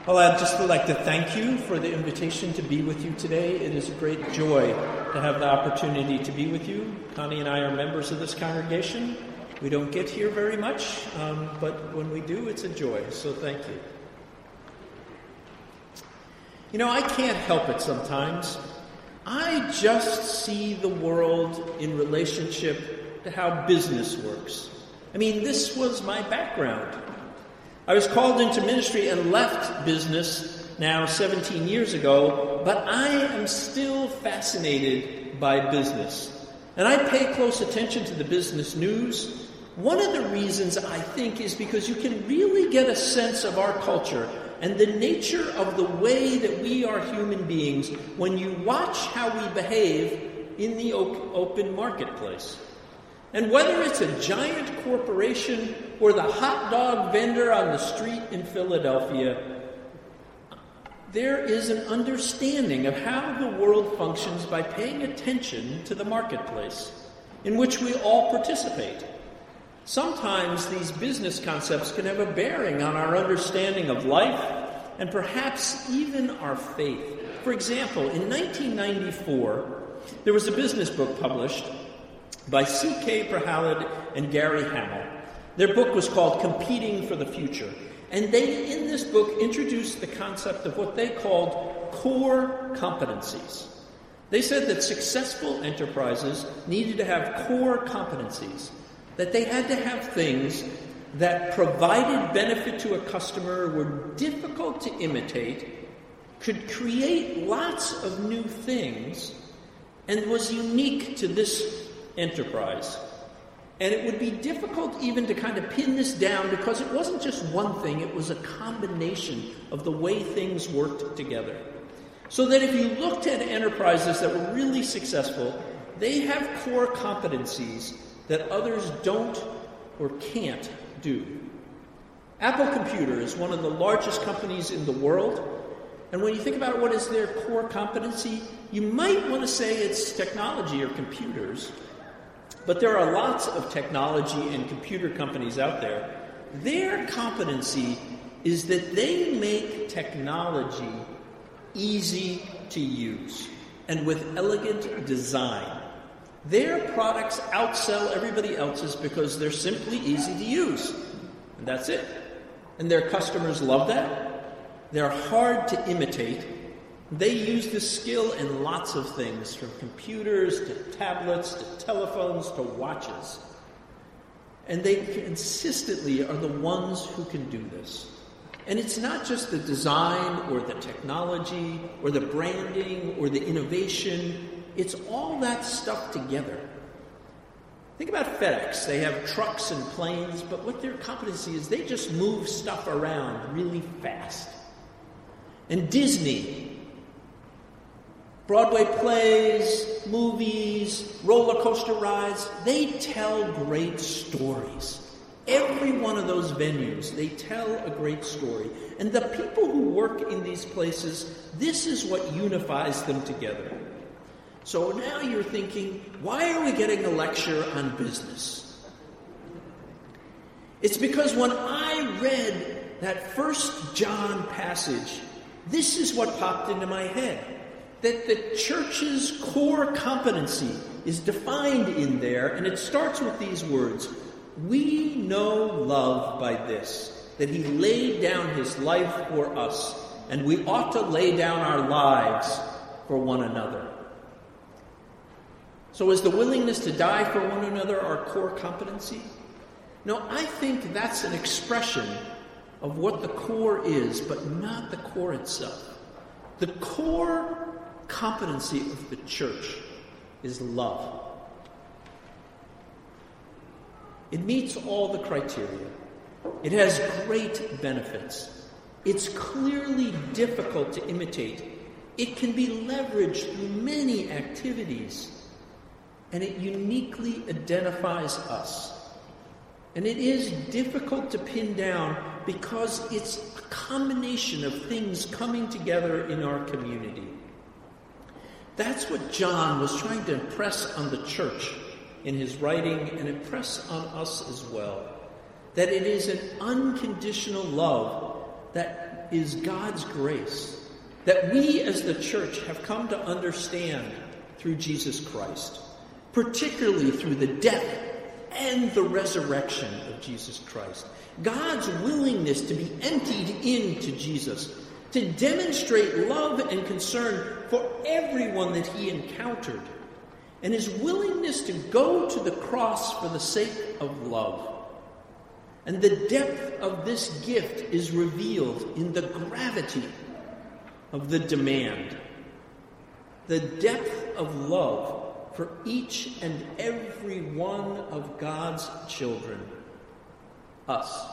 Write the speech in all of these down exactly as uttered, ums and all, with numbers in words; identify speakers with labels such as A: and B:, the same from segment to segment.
A: Well, I'd just like to thank you for the invitation to be with you today. It is a great joy to have the opportunity to be with you. Connie and I are members of this congregation. We don't get here very much, um, but when we do, it's a joy, so thank you. You know, I can't help it sometimes. I just see the world in relationship to how business works. I mean, this was my background. I was called into ministry and left business now seventeen years ago, but I am still fascinated by business. And I pay close attention to the business news. One of the reasons, I think, is because you can really get a sense of our culture and the nature of the way that we are human beings when you watch how we behave in the op- open marketplace. And whether it's a giant corporation or the hot dog vendor on the street in Philadelphia, there is an understanding of how the world functions by paying attention to the marketplace in which we all participate. Sometimes these business concepts can have a bearing on our understanding of life and perhaps even our faith. For example, in nineteen ninety-four, there was a business book published by C K Prahalad and Gary Hamel. Their book was called Competing for the Future. And they, in this book, introduced the concept of what they called core competencies. They said that successful enterprises needed to have core competencies, that they had to have things that provided benefit to a customer, were difficult to imitate, could create lots of new things, and was unique to this enterprise. And it would be difficult even to kind of pin this down because it wasn't just one thing, it was a combination of the way things worked together. So that if you looked at enterprises that were really successful, they have core competencies that others don't or can't do. Apple Computer is one of the largest companies in the world. And when you think about what is their core competency, you might want to say it's technology or computers. But there are lots of technology and computer companies out there. Their competency is that they make technology easy to use and with elegant design. Their products outsell everybody else's because they're simply easy to use. And that's it. And their customers love that. They're hard to imitate. They use this skill in lots of things, from computers to tablets to telephones to watches. And they consistently are the ones who can do this. And it's not just the design or the technology or the branding or the innovation. It's all that stuff together. Think about FedEx. They have trucks and planes, but what their competency is, they just move stuff around really fast. And Disney, Broadway plays, movies, roller coaster rides, they tell great stories. Every one of those venues, they tell a great story. And the people who work in these places, this is what unifies them together. So now you're thinking, why are we getting a lecture on business? It's because when I read that First John passage, this is what popped into my head. That the church's core competency is defined in there, and it starts with these words. We know love by this, that he laid down his life for us, and we ought to lay down our lives for one another. So is the willingness to die for one another our core competency? No, I think that's an expression of what the core is, but not the core itself. The core competency of the church is love. It meets all the criteria. It has great benefits. It's clearly difficult to imitate. It can be leveraged through many activities. And it uniquely identifies us. And it is difficult to pin down because it's a combination of things coming together in our community. That's what John was trying to impress on the church in his writing and impress on us as well. That it is an unconditional love that is God's grace that we as the church have come to understand through Jesus Christ, particularly through the death and the resurrection of Jesus Christ. God's willingness to be emptied into Jesus, to demonstrate love and concern for everyone that he encountered, and his willingness to go to the cross for the sake of love. And the depth of this gift is revealed in the gravity of the demand. The depth of love for each and every one of God's children. Us.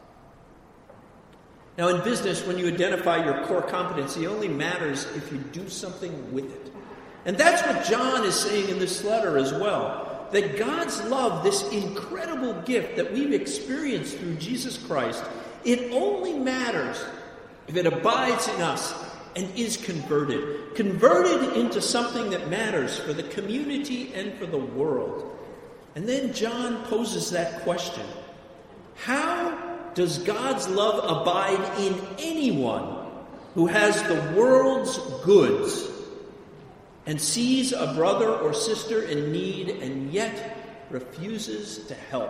A: Now in business, when you identify your core competency, it only matters if you do something with it. And that's what John is saying in this letter as well. That God's love, this incredible gift that we've experienced through Jesus Christ, it only matters if it abides in us and is converted. Converted into something that matters for the community and for the world. And then John poses that question. How does God's love abide in anyone who has the world's goods and sees a brother or sister in need and yet refuses to help?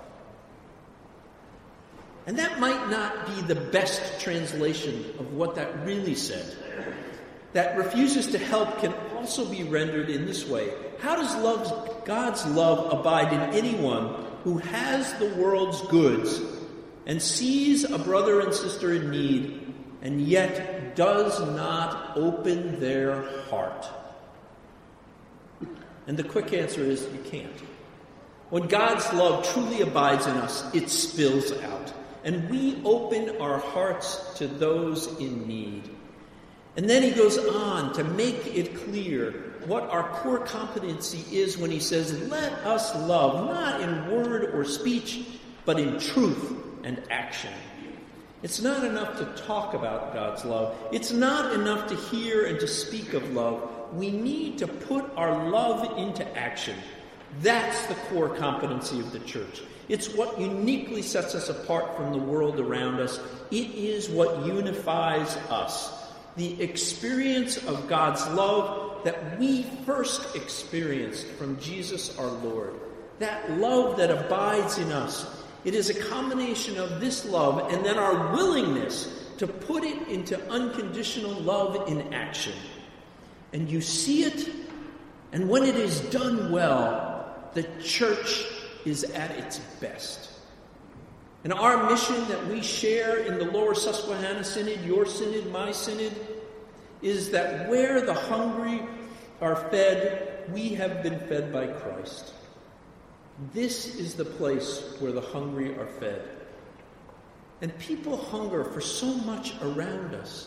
A: And that might not be the best translation of what that really said. That refuses to help can also be rendered in this way. How does love, God's love abide in anyone who has the world's goods and sees a brother and sister in need and yet does not open their heart? And the quick answer is you can't. When God's love truly abides in us, it spills out. And we open our hearts to those in need. And then he goes on to make it clear what our core competency is when he says, let us love, not in word or speech, but in truth and action. It's not enough to talk about God's love. It's not enough to hear and to speak of love. We need to put our love into action. That's the core competency of the church. It's what uniquely sets us apart from the world around us. It is what unifies us. The experience of God's love that we first experienced from Jesus our Lord. That love that abides in us. It is a combination of this love and then our willingness to put it into unconditional love in action. And you see it, and when it is done well, the church is at its best. And our mission that we share in the Lower Susquehanna Synod, your synod, my synod, is that where the hungry are fed, we have been fed by Christ. This is the place where the hungry are fed. And people hunger for so much around us.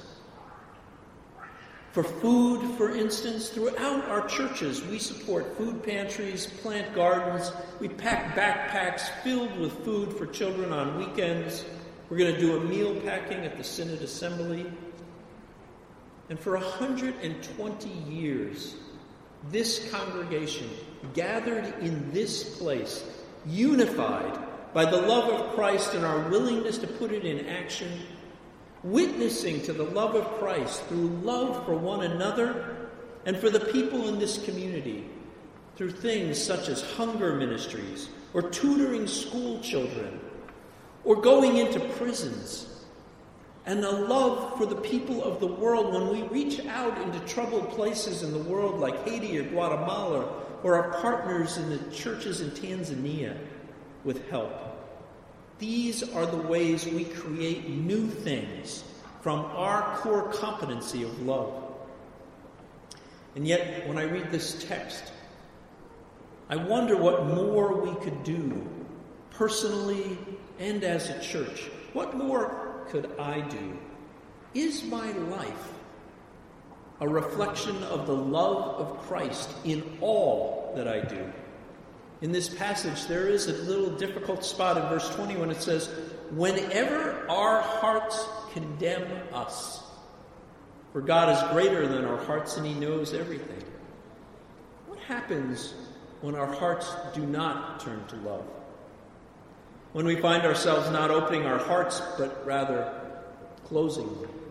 A: For food, for instance, throughout our churches, we support food pantries, plant gardens. We pack backpacks filled with food for children on weekends. We're going to do a meal packing at the Synod Assembly. And for one hundred twenty years, this congregation gathered in this place, unified by the love of Christ and our willingness to put it in action, witnessing to the love of Christ through love for one another and for the people in this community, through things such as hunger ministries, or tutoring school children, or going into prisons, and a love for the people of the world when we reach out into troubled places in the world like Haiti or Guatemala, or our partners in the churches in Tanzania with help. These are the ways we create new things from our core competency of love. And yet, when I read this text, I wonder what more we could do, personally and as a church. What more could I do? Is my life a reflection of the love of Christ in all that I do? In this passage, there is a little difficult spot in verse twenty when it says, whenever our hearts condemn us, for God is greater than our hearts and he knows everything. What happens when our hearts do not turn to love? When we find ourselves not opening our hearts, but rather closing them?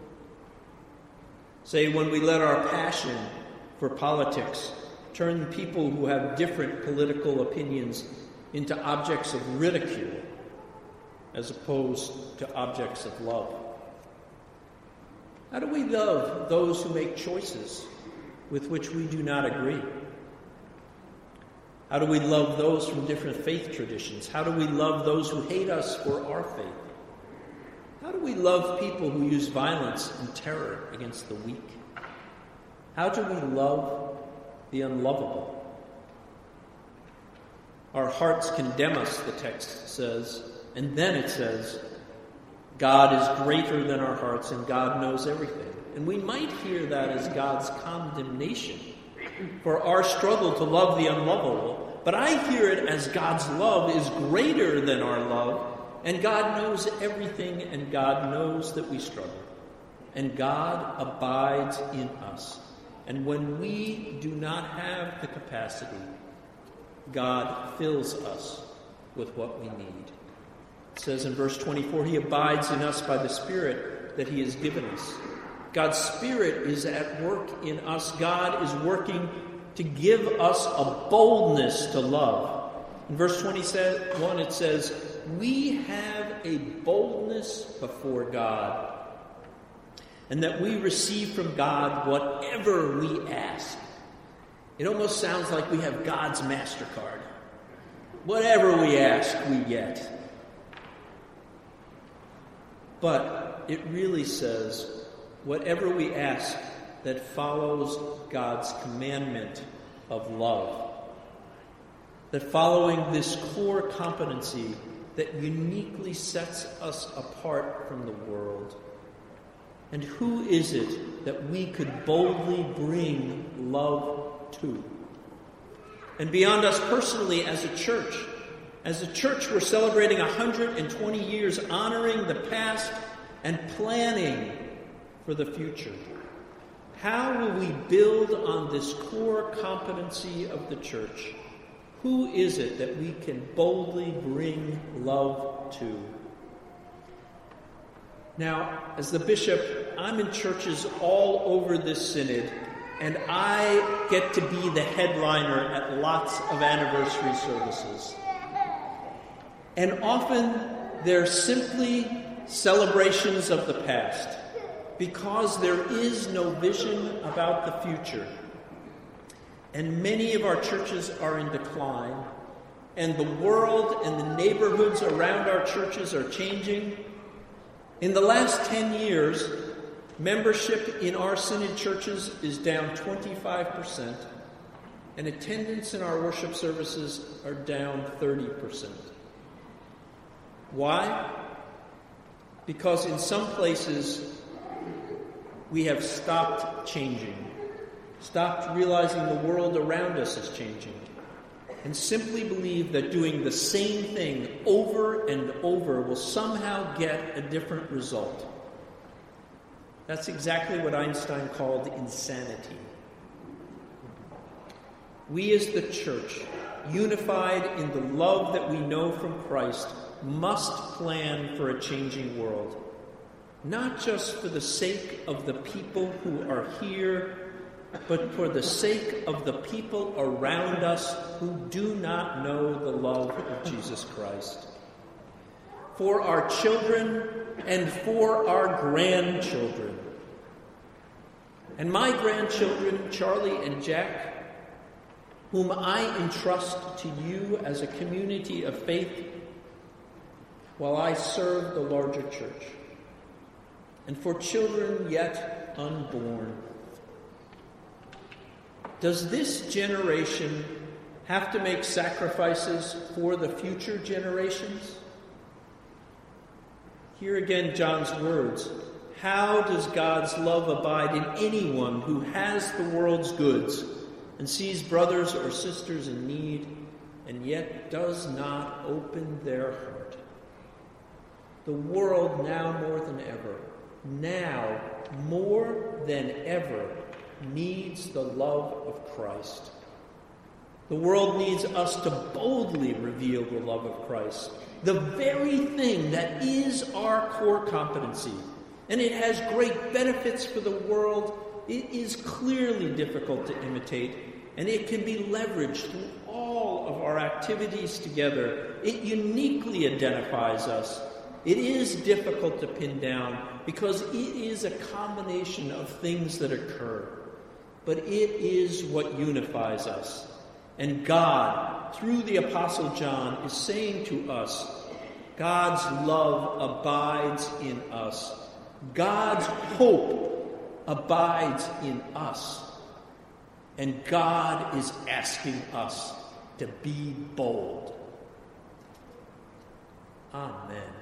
A: Say, when we let our passion for politics turn people who have different political opinions into objects of ridicule as opposed to objects of love? How do we love those who make choices with which we do not agree? How do we love those from different faith traditions? How do we love those who hate us for our faith? How do we love people who use violence and terror against the weak? How do we love the unlovable? Our hearts condemn us, the text says, and then it says, God is greater than our hearts and God knows everything. And we might hear that as God's condemnation for our struggle to love the unlovable, but I hear it as God's love is greater than our love, and God knows everything, and God knows that we struggle. And God abides in us. And when we do not have the capacity, God fills us with what we need. It says in verse twenty-four, He abides in us by the Spirit that He has given us. God's Spirit is at work in us. God is working to give us a boldness to love. In verse twenty-one, it says, we have a boldness before God, and that we receive from God whatever we ask. It almost sounds like we have God's MasterCard. Whatever we ask, we get. But it really says, whatever we ask that follows God's commandment of love. That following this core competency that uniquely sets us apart from the world. And who is it that we could boldly bring love to? And beyond us personally as a church, as a church we're celebrating one hundred twenty years honoring the past and planning for the future. How will we build on this core competency of the church? Who is it that we can boldly bring love to? Now, as the bishop, I'm in churches all over this synod, and I get to be the headliner at lots of anniversary services. And often they're simply celebrations of the past, because there is no vision about the future. And many of our churches are in decline, and the world and the neighborhoods around our churches are changing. In the last ten years, membership in our synod churches is down twenty-five percent, and attendance in our worship services are down thirty percent. Why? Because in some places, we have stopped changing. Stopped realizing the world around us is changing, and simply believe that doing the same thing over and over will somehow get a different result. That's exactly what Einstein called insanity. We as the church, unified in the love that we know from Christ, must plan for a changing world, not just for the sake of the people who are here, but for the sake of the people around us who do not know the love of Jesus Christ. For our children and for our grandchildren. And my grandchildren, Charlie and Jack, whom I entrust to you as a community of faith while I serve the larger church. And for children yet unborn. Does this generation have to make sacrifices for the future generations? Here again, John's words. How does God's love abide in anyone who has the world's goods and sees brothers or sisters in need and yet does not open their heart? The world now more than ever, now more than ever, needs the love of Christ. The world needs us to boldly reveal the love of Christ, the very thing that is our core competency. And it has great benefits for the world it is clearly difficult to imitate, and it can be leveraged through all of our activities together. It uniquely identifies us. It is difficult to pin down because it is a combination of things that occur. But it is what unifies us. And God, through the Apostle John, is saying to us, God's love abides in us. God's hope abides in us. And God is asking us to be bold. Amen.